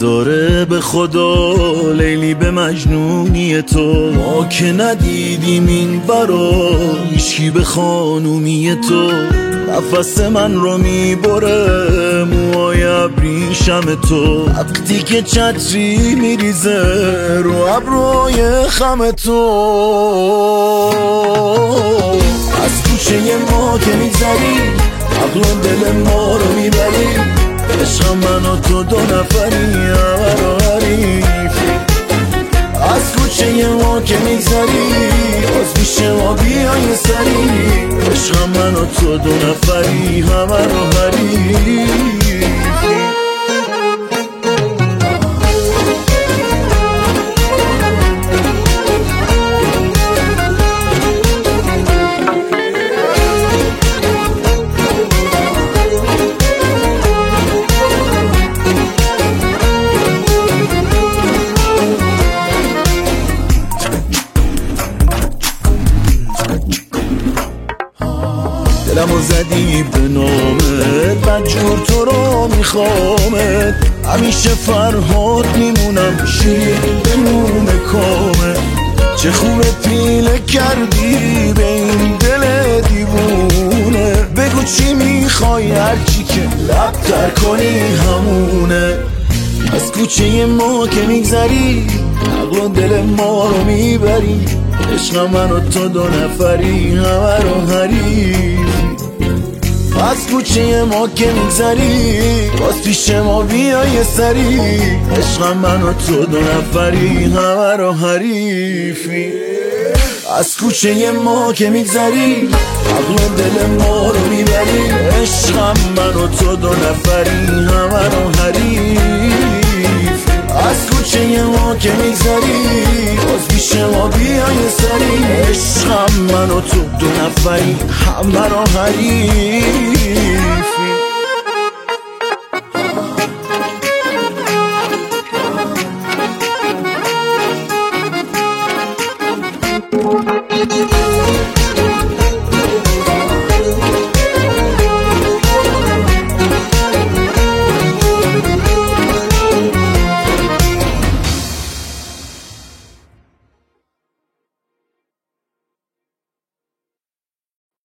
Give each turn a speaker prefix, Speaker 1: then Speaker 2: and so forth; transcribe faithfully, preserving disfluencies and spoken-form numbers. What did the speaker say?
Speaker 1: نداره به خدا لیلی به مجنونی تو. ما که ندیدیم این برا هیچکی به خانومی تو. نفس من رو میبره موهای ابریشم تو. وقتی که چتری میریزه رو ابروی خم تو. از کوچه ما که میگذری عقل و دل ما رو میبری. عشق من و تو دو نفری همه رو حریفی. از کوچه ما که میگذری باز پیش ما بیای سری. عشق من و تو دو نفری همه رو حریفی. دلمو زدی به نامت بدجور تو رو میخوامت. همیشه فرهاد میمونم شیرین به نون کامت. چه خوبه پیله کردی به این دل دیوونه. بگو چی میخوای هرچی که لب تر کنی همونه. از کوچه ما که میگذری عقل و دل ما رو میبری. عشق من و تو دو نفری همه رو حریفی. از کوچه ما که میگذری باز پیش ما بیای سری. عشق من و تو دو نفری همه رو حریفی. از کوچه ما که میگذری عقل و دل ما رو میبری. عشق من و تو دو نفری همه رو حریفی. از کوچه ما که میگذری باز پیش ما بیای سری. عشق من و تو دو نفری همه رو حریفی.